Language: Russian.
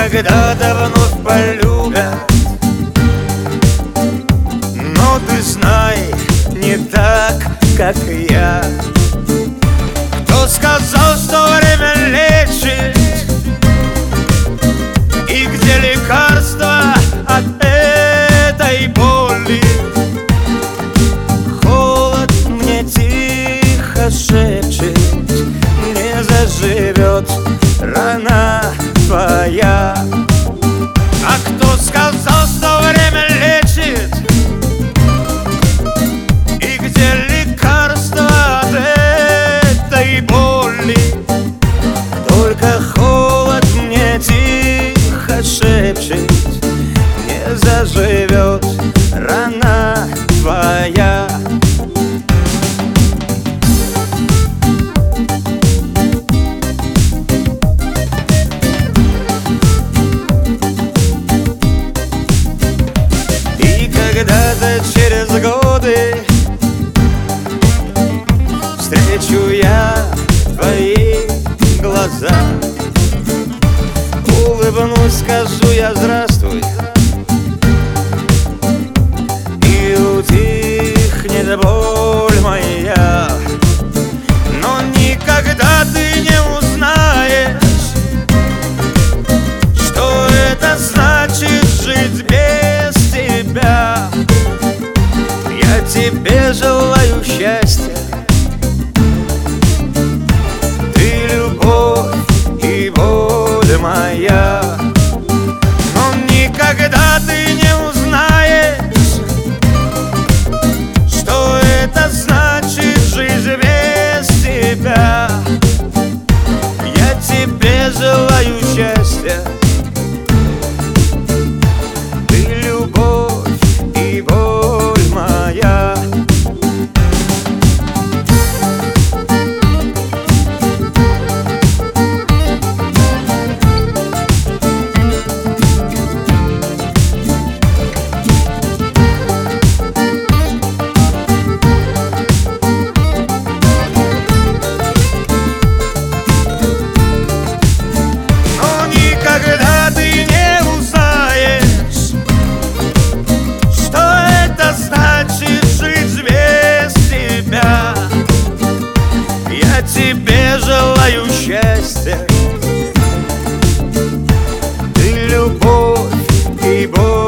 когда-то вновь полюбят. Но ты знай, не так, как и я. Кто сказал, что время лечит? И где лекарство от этой боли? Холод мне тихо шепчет: не заживет рана твоя. А кто сказал, что время лечит? И где лекарство от этой боли? Только холод мне тихо шепчет: не заживет рана твоя. Когда-то через годы встречу я твои глаза, улыбнусь, скажу я здравствуй, и утихнет боль моя. Но никогда ты не узнаешь, что это значит жить без тебя. Я тебе желаю счастья, ты любовь и боль моя. Но никогда ты не узнаешь, что это значит жить без тебя. Я тебе желаю счастья, ты любовь и боль моя. Но никогда ты не узнаешь, что это значит жить без тебя. Я тебе желаю счастья, ты любовь и боль.